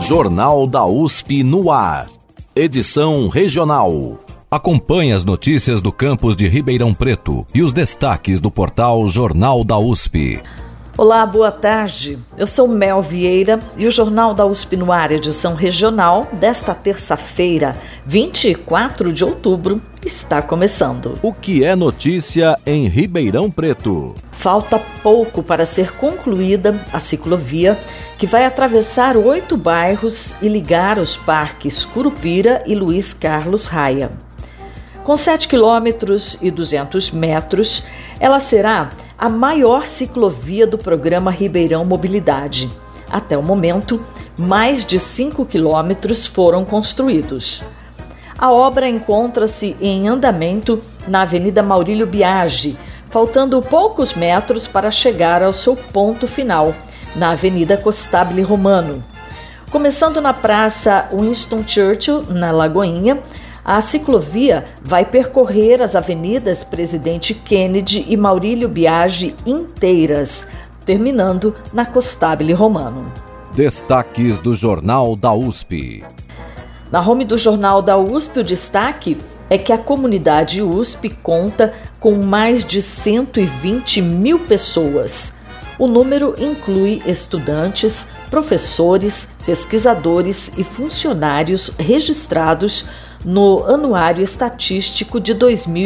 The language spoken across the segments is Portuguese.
Jornal da USP no ar. Edição regional. Acompanhe as notícias do campus de Ribeirão Preto e os destaques do portal Jornal da USP. Olá, boa tarde. Eu sou Mel Vieira e o Jornal da USP no ar, edição regional, desta terça-feira, 24 de outubro, está começando. O que é notícia em Ribeirão Preto? Falta pouco para ser concluída a ciclovia que vai atravessar 8 bairros e ligar os parques Curupira e Luiz Carlos Raia. Com 7 quilômetros e 200 metros, ela será a maior ciclovia do programa Ribeirão Mobilidade. Até o momento, mais de 5 quilômetros foram construídos. A obra encontra-se em andamento na Avenida Maurílio Biagi, faltando poucos metros para chegar ao seu ponto final, na Avenida Costabile Romano. Começando na Praça Winston Churchill, na Lagoinha, a ciclovia vai percorrer as avenidas Presidente Kennedy e Maurílio Biagi inteiras, terminando na Costabile Romano. Destaques do Jornal da USP. Na home do Jornal da USP, o destaque é que a comunidade USP conta com mais de 120 mil pessoas. O número inclui estudantes, professores, pesquisadores e funcionários registrados no Anuário Estatístico de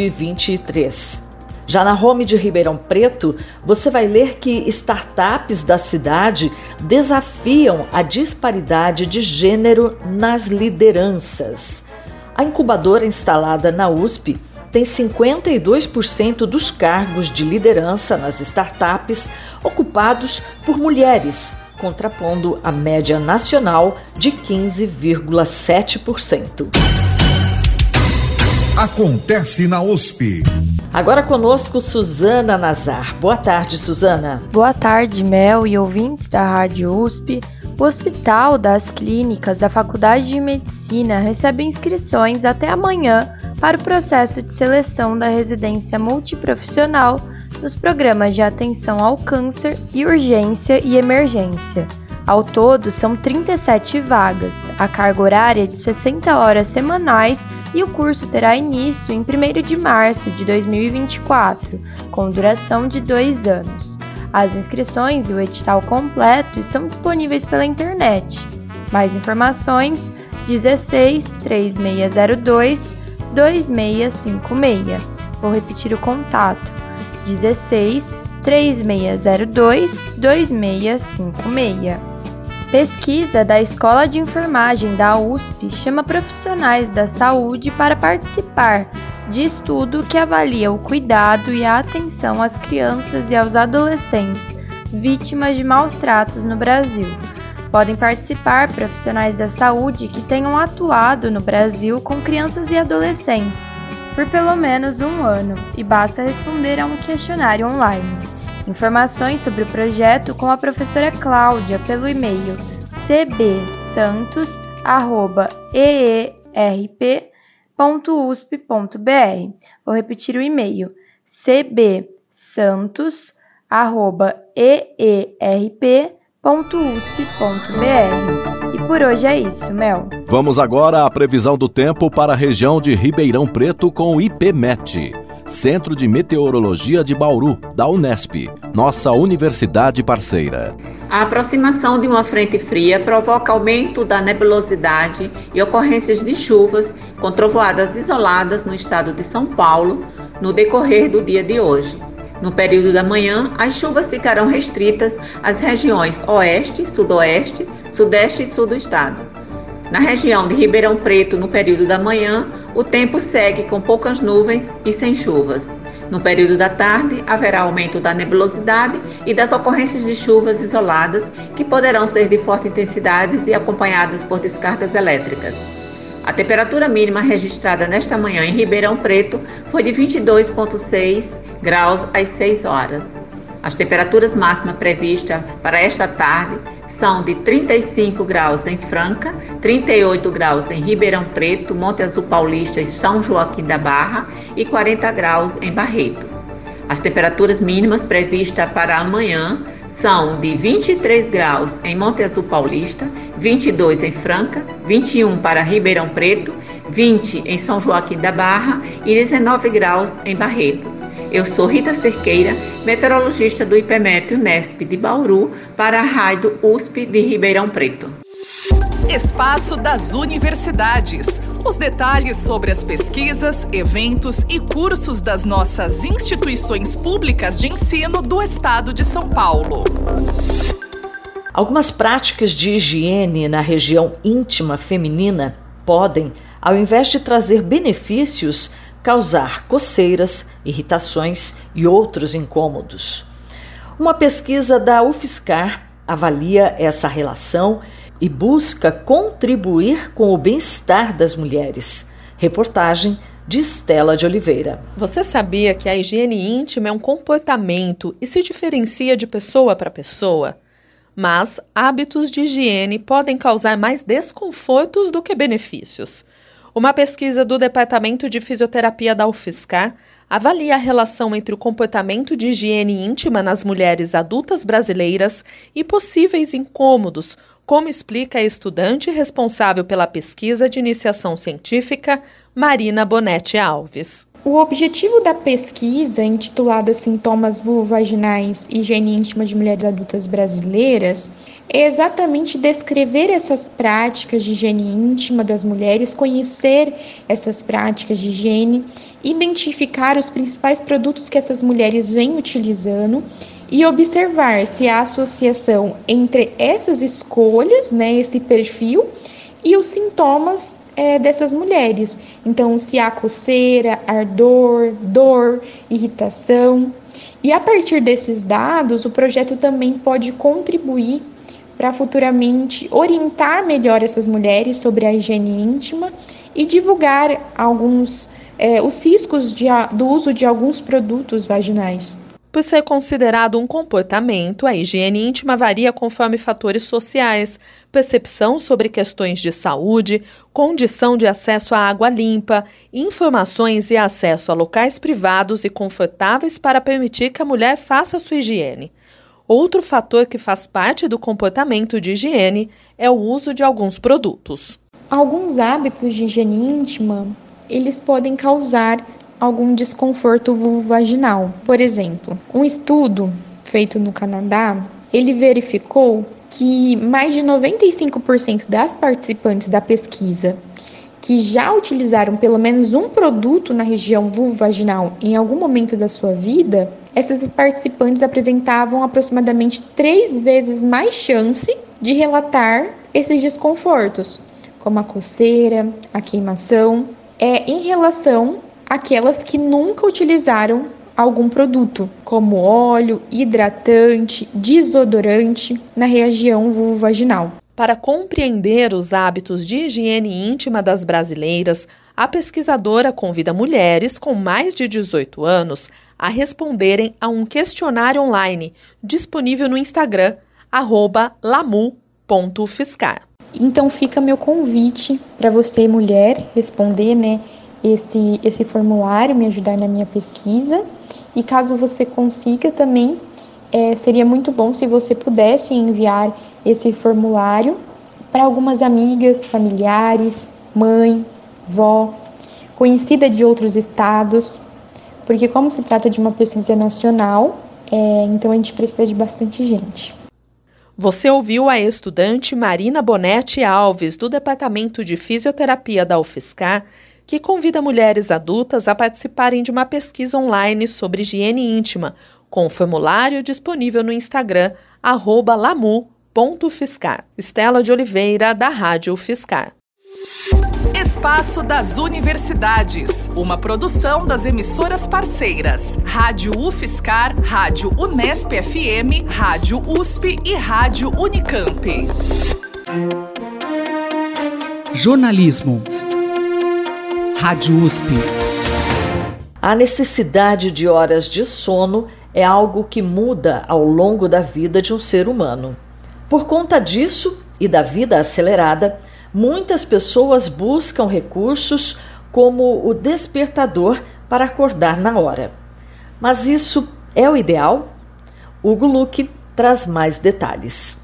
2023. Já na home de Ribeirão Preto, você vai ler que startups da cidade desafiam a disparidade de gênero nas lideranças. A incubadora instalada na USP tem 52% dos cargos de liderança nas startups ocupados por mulheres, contrapondo a média nacional de 15,7%. Acontece na USP. Agora conosco Suzana Nazar. Boa tarde, Suzana. Boa tarde, Mel e ouvintes da Rádio USP. O Hospital das Clínicas da Faculdade de Medicina recebe inscrições até amanhã para o processo de seleção da residência multiprofissional nos programas de atenção ao câncer e urgência e emergência. Ao todo, são 37 vagas, a carga horária é de 60 horas semanais e o curso terá início em 1º de março de 2024, com duração de 2 anos. As inscrições e o edital completo estão disponíveis pela internet. Mais informações, 16 3602 2656. Vou repetir o contato, 16 3602 2656. Pesquisa da Escola de Enfermagem da USP chama profissionais da saúde para participar de estudo que avalia o cuidado e a atenção às crianças e aos adolescentes vítimas de maus tratos no Brasil. Podem participar profissionais da saúde que tenham atuado no Brasil com crianças e adolescentes por pelo menos 1 ano e basta responder a um questionário online. Informações sobre o projeto com a professora Cláudia pelo e-mail cbsantos@eerp.usp.br. Vou repetir o e-mail cbsantos@eerp.usp.br. E por hoje é isso, Mel. Vamos agora à previsão do tempo para a região de Ribeirão Preto com o IPMET. Centro de Meteorologia de Bauru, da Unesp, nossa universidade parceira. A aproximação de uma frente fria provoca aumento da nebulosidade e ocorrências de chuvas com trovoadas isoladas no estado de São Paulo no decorrer do dia de hoje. No período da manhã, as chuvas ficarão restritas às regiões oeste, sudoeste, sudeste e sul do estado. Na região de Ribeirão Preto, no período da manhã, o tempo segue com poucas nuvens e sem chuvas. No período da tarde, haverá aumento da nebulosidade e das ocorrências de chuvas isoladas, que poderão ser de forte intensidade e acompanhadas por descargas elétricas. A temperatura mínima registrada nesta manhã em Ribeirão Preto foi de 22,6 graus às 6 horas. As temperaturas máximas previstas para esta tarde são de 35 graus em Franca, 38 graus em Ribeirão Preto, Monte Azul Paulista e São Joaquim da Barra e 40 graus em Barretos. As temperaturas mínimas previstas para amanhã são de 23 graus em Monte Azul Paulista, 22 em Franca, 21 para Ribeirão Preto, 20 em São Joaquim da Barra e 19 graus em Barretos. Eu sou Rita Cerqueira, meteorologista do IPMET Unesp de Bauru, para a Rádio USP de Ribeirão Preto. Espaço das Universidades. Os detalhes sobre as pesquisas, eventos e cursos das nossas instituições públicas de ensino do Estado de São Paulo. Algumas práticas de higiene na região íntima feminina podem, ao invés de trazer benefícios, causar coceiras, irritações e outros incômodos. Uma pesquisa da UFSCar avalia essa relação e busca contribuir com o bem-estar das mulheres. Reportagem de Estela de Oliveira. Você sabia que a higiene íntima é um comportamento e se diferencia de pessoa para pessoa? Mas hábitos de higiene podem causar mais desconfortos do que benefícios. Uma pesquisa do Departamento de Fisioterapia da UFSCar avalia a relação entre o comportamento de higiene íntima nas mulheres adultas brasileiras e possíveis incômodos, como explica a estudante responsável pela pesquisa de iniciação científica, Marina Bonetti Alves. O objetivo da pesquisa, intitulada Sintomas vulvovaginais e higiene íntima de mulheres adultas brasileiras, é exatamente descrever essas práticas de higiene íntima das mulheres, conhecer essas práticas de higiene, identificar os principais produtos que essas mulheres vêm utilizando e observar se há associação entre essas escolhas, esse perfil, e os sintomas dessas mulheres. Então, se há coceira, ardor, dor, irritação. E a partir desses dados, o projeto também pode contribuir para futuramente orientar melhor essas mulheres sobre a higiene íntima e divulgar os riscos do uso de alguns produtos vaginais. Por ser considerado um comportamento, a higiene íntima varia conforme fatores sociais, percepção sobre questões de saúde, condição de acesso à água limpa, informações e acesso a locais privados e confortáveis para permitir que a mulher faça sua higiene. Outro fator que faz parte do comportamento de higiene é o uso de alguns produtos. Alguns hábitos de higiene íntima, eles podem causar algum desconforto vulvovaginal. Por exemplo, um estudo feito no Canadá, ele verificou que mais de 95% das participantes da pesquisa que já utilizaram pelo menos um produto na região vulvovaginal em algum momento da sua vida, essas participantes apresentavam aproximadamente 3 vezes mais chance de relatar esses desconfortos, como a coceira, a queimação, em relação àquelas que nunca utilizaram algum produto, como óleo, hidratante, desodorante, na região vulvovaginal. Para compreender os hábitos de higiene íntima das brasileiras, a pesquisadora convida mulheres com mais de 18 anos a responderem a um questionário online disponível no Instagram, @lamu.ufscar. Então fica meu convite para você, mulher, responder, esse formulário, me ajudar na minha pesquisa. E caso você consiga também, seria muito bom se você pudesse enviar esse formulário para algumas amigas, familiares, mãe, vó, conhecida de outros estados, porque como se trata de uma pesquisa nacional, então a gente precisa de bastante gente. Você ouviu a estudante Marina Bonetti Alves, do Departamento de Fisioterapia da UFSCar, que convida mulheres adultas a participarem de uma pesquisa online sobre higiene íntima, com o formulário disponível no Instagram, @lamu.ufscar. Estela de Oliveira, da Rádio UFSCar. Espaço das Universidades, uma produção das emissoras parceiras, Rádio UFSCar, Rádio Unesp FM, Rádio USP e Rádio Unicamp. Jornalismo. Rádio USP. A necessidade de horas de sono é algo que muda ao longo da vida de um ser humano. Por conta disso e da vida acelerada, muitas pessoas buscam recursos como o despertador para acordar na hora. Mas isso é o ideal? Hugo Luque traz mais detalhes.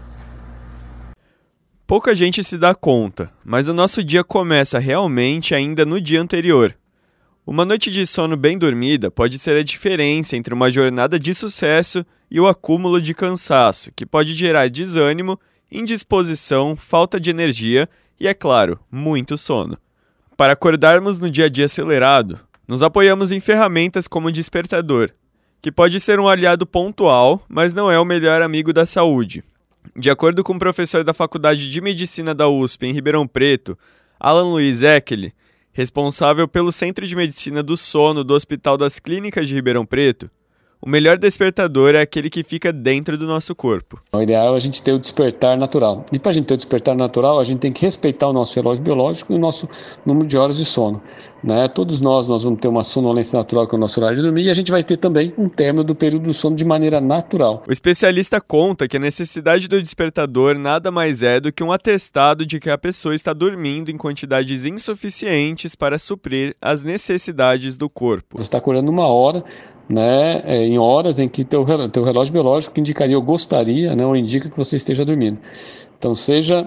Pouca gente se dá conta, mas o nosso dia começa realmente ainda no dia anterior. Uma noite de sono bem dormida pode ser a diferença entre uma jornada de sucesso e o acúmulo de cansaço, que pode gerar desânimo, indisposição, falta de energia e, é claro, muito sono. Para acordarmos no dia a dia acelerado, nos apoiamos em ferramentas como o despertador, que pode ser um aliado pontual, mas não é o melhor amigo da saúde. De acordo com o professor da Faculdade de Medicina da USP em Ribeirão Preto, Alan Luiz Ekeli, responsável pelo Centro de Medicina do Sono do Hospital das Clínicas de Ribeirão Preto, o melhor despertador é aquele que fica dentro do nosso corpo. O ideal é a gente ter o despertar natural. E para a gente ter o despertar natural, a gente tem que respeitar o nosso relógio biológico e o nosso número de horas de sono. Né? Todos nós vamos ter uma sonolência natural, que é o nosso horário de dormir, e a gente vai ter também um término do período do sono de maneira natural. O especialista conta que a necessidade do despertador nada mais é do que um atestado de que a pessoa está dormindo em quantidades insuficientes para suprir as necessidades do corpo. Você está acordando uma hora, né, em horas em que teu relógio biológico indicaria ou gostaria, né, ou indica que você esteja dormindo. Então seja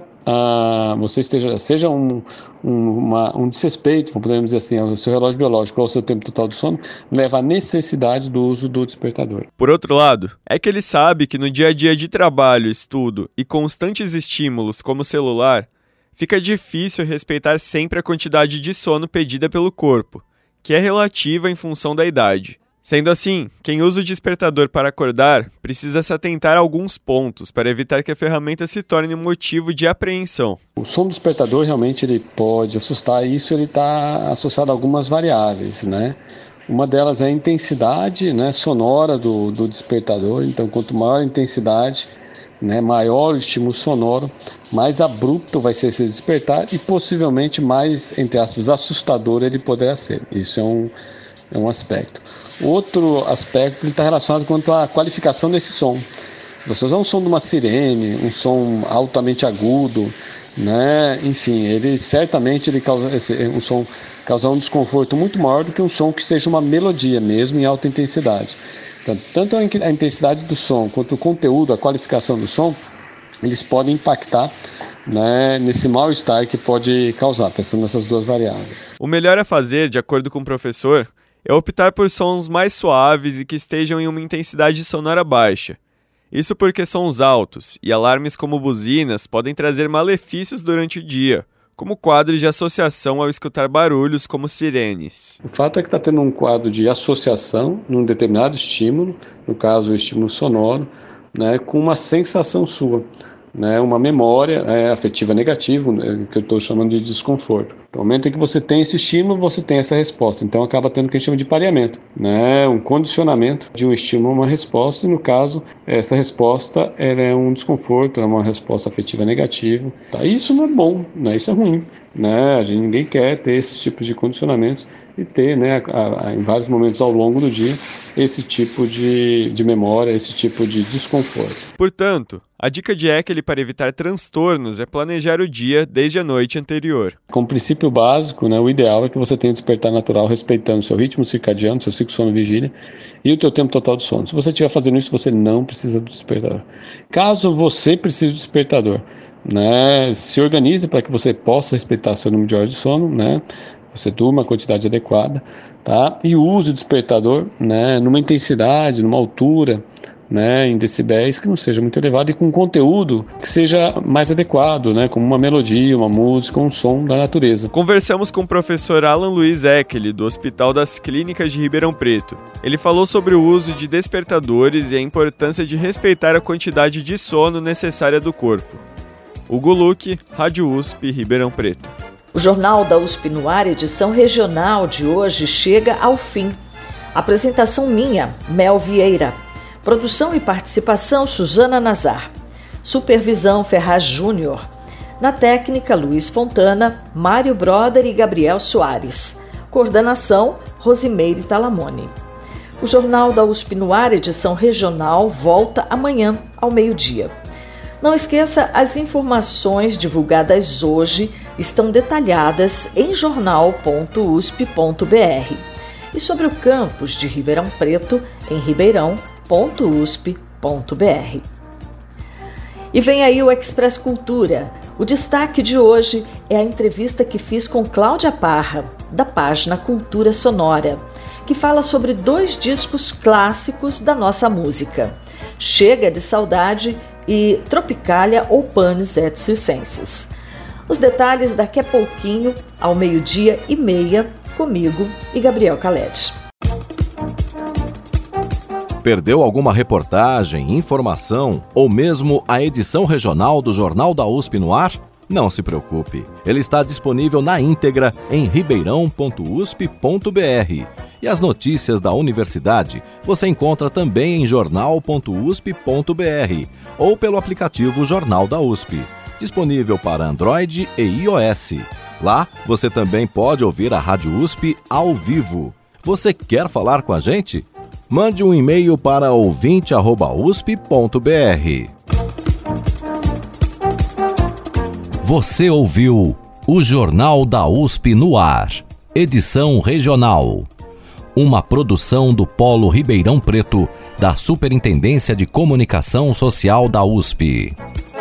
um desrespeito, podemos dizer assim, ao seu relógio biológico ou ao seu tempo total de sono, leva à necessidade do uso do despertador. Por outro lado, é que ele sabe que no dia a dia de trabalho, estudo e constantes estímulos como o celular, fica difícil respeitar sempre a quantidade de sono pedida pelo corpo, que é relativa em função da idade. Sendo assim, quem usa o despertador para acordar precisa se atentar a alguns pontos para evitar que a ferramenta se torne um motivo de apreensão. O som do despertador realmente ele pode assustar, e isso está associado a algumas variáveis, né? Uma delas é a intensidade, né, sonora do despertador. Então, quanto maior a intensidade, né, maior o estímulo sonoro, mais abrupto vai ser esse despertar e possivelmente mais, entre aspas, assustador ele poderá ser. Isso é um aspecto. Outro aspecto está relacionado quanto à qualificação desse som. Se você usar um som de uma sirene, um som altamente agudo, né, enfim, ele certamente um som causa um desconforto muito maior do que um som que esteja uma melodia mesmo em alta intensidade. Então, tanto a intensidade do som quanto o conteúdo, a qualificação do som, eles podem impactar, né, nesse mal-estar que pode causar, pensando nessas duas variáveis. O melhor a fazer, de acordo com o professor, é optar por sons mais suaves e que estejam em uma intensidade sonora baixa. Isso porque sons altos e alarmes como buzinas podem trazer malefícios durante o dia, como quadros de associação ao escutar barulhos como sirenes. O fato é que está tendo um quadro de associação num determinado estímulo, no caso o estímulo sonoro, né, com uma sensação sua, né, uma memória afetiva negativa, que eu estou chamando de desconforto. No momento em que você tem esse estímulo, você tem essa resposta. Então acaba tendo o que a gente chama de pareamento, né, um condicionamento de um estímulo a uma resposta, e no caso, essa resposta é um desconforto, é uma resposta afetiva negativa. Tá? Isso não é bom, né, isso é ruim. Né? Ninguém quer ter esses tipos de condicionamentos e ter, né, em vários momentos ao longo do dia, esse tipo de memória, esse tipo de desconforto. Portanto, a dica de Ekeli para evitar transtornos é planejar o dia desde a noite anterior. Como princípio básico, né, o ideal é que você tenha um despertar natural respeitando o seu ritmo circadiano, seu ciclo sono-vigília e o teu tempo total de sono. Se você estiver fazendo isso, você não precisa do despertador. Caso você precise do despertador, né, se organize para que você possa respeitar seu número de horas de sono, né, você durma a quantidade adequada, tá? E use o despertador, né, numa intensidade, numa altura, né, em decibéis que não seja muito elevado e com conteúdo que seja mais adequado, né, como uma melodia, uma música, um som da natureza. Conversamos com o professor Alan Luiz Ekeli, do Hospital das Clínicas de Ribeirão Preto. Ele falou sobre o uso de despertadores e a importância de respeitar a quantidade de sono necessária do corpo. Hugo Luque, Rádio USP, Ribeirão Preto. O Jornal da USP no Ar, edição regional de hoje, chega ao fim. Apresentação minha, Mel Vieira. Produção e participação, Suzana Nazar. Supervisão, Ferraz Júnior. Na técnica, Luiz Fontana, Mário Broder e Gabriel Soares. Coordenação, Rosimeire Talamone. O Jornal da USP no Ar, edição regional, volta amanhã, ao meio-dia. Não esqueça, as informações divulgadas hoje estão detalhadas em jornal.usp.br. E sobre o campus de Ribeirão Preto, em ribeirão.usp.br. E vem aí o Express Cultura. O destaque de hoje é a entrevista que fiz com Cláudia Parra, da página Cultura Sonora, que fala sobre 2 discos clássicos da nossa música, Chega de Saudade e Tropicália ou Panis et Circenses. Os detalhes daqui a pouquinho, ao 12:30, comigo e Gabriel Caled. Perdeu alguma reportagem, informação ou mesmo a edição regional do Jornal da USP no ar? Não se preocupe, ele está disponível na íntegra em ribeirão.usp.br. E as notícias da universidade você encontra também em jornal.usp.br ou pelo aplicativo Jornal da USP, disponível para Android e iOS. Lá você também pode ouvir a Rádio USP ao vivo. Você quer falar com a gente? Mande um e-mail para ouvinte@usp.br. Você ouviu o Jornal da USP no ar, edição regional. Uma produção do Polo Ribeirão Preto, da Superintendência de Comunicação Social da USP.